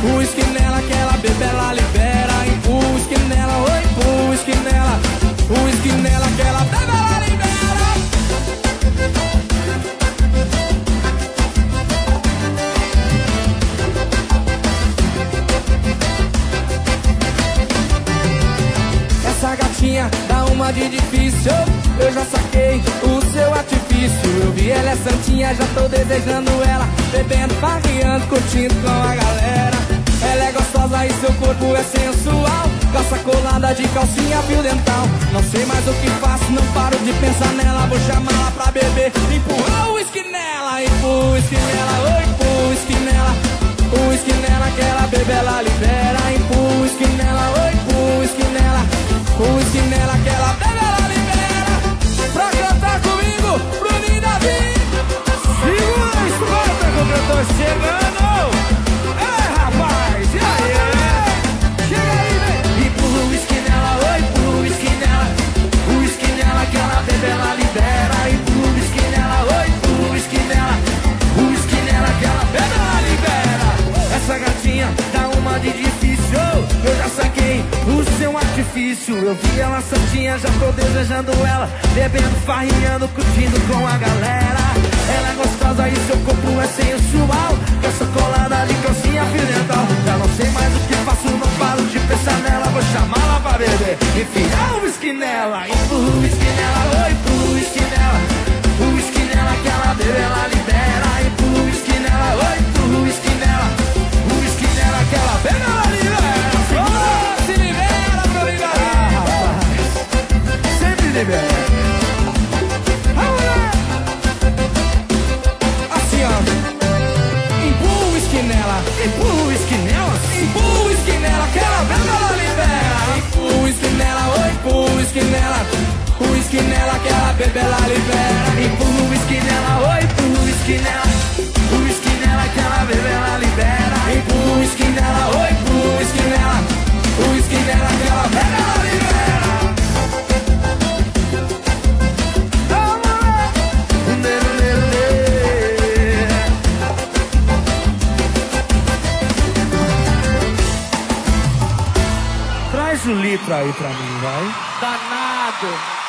uísque nela que ela bebe, ela libera. Empurra o uísque nela, oi, empurra o uísque nela. Uísque nela que ela bebe, ela libera. Essa gatinha dá uma de difícil, eu já saquei o seu artifício. Eu vi ela é santinha, já tô desejando ela, bebendo, farreando, curtindo com a galera. Ela é gostosa e seu corpo é sensual, calça colada de calcinha, fio dental. Não sei mais o que faço, não paro de pensar nela. Vou chamá-la pra beber, empurrar o uísque nela. Empurra o uísque nela, oi, empurra o uísque nela. O uísque nela que ela bebe, ela libera. Empurra o uísque nela, oi, empurra o uísque nela. O uísque nela que ela bebe, ela libera. Pra cantar comigo, Bruninho Davi. Segura a escuta como eu tô chegando. É, rapaz, e aí? Chega aí, vem. Empurra o uísque nela, oi, empurra o uísque nela. O uísque nela que ela bebe, ela libera. Empurra o uísque nela, oi, empurra o uísque nela. O uísque nela que ela bebe, ela libera. Essa gatinha dá uma de difícil, eu já saquei o seu artifício. Eu vi ela santinha, já tô desejando ela, bebendo, farreando, curtindo com a galera. Ela é gostosa e seu corpo é sensual, calça colada de calcinha, fio dental. Já não sei mais o que faço, não paro de pensar nela. Vou chamá-la pra beber, enfiar o uísque nela. Empurra o uísque nela, oi, empurra o uísque nela. O uísque nela que ela bebe, ela libera. Empurra o uísque nela, oi, empurra o uísque nela. O uísque nela que ela bebe, ela libera. Oh, se libera, Bruninho Davi. Sempre libera. Assim, ó. Empurra o uísque nela. Empurra o uísque nela. Empurra o uísque nela que ela bebe, ela libera. Empurra o uísque nela, oi, empurra o uísque nela. O uísque nela que ela bebe, ela libera. Empurra o uísque nela, oi, empurra o uísque nela. O uísque nela que ela bebe, ela libera. Empurra o uísque nela, oi, empurra o uísque nela. O uísque nela que ela bebe, ela libera. Traz o litro aí pra mim, vai. Danado.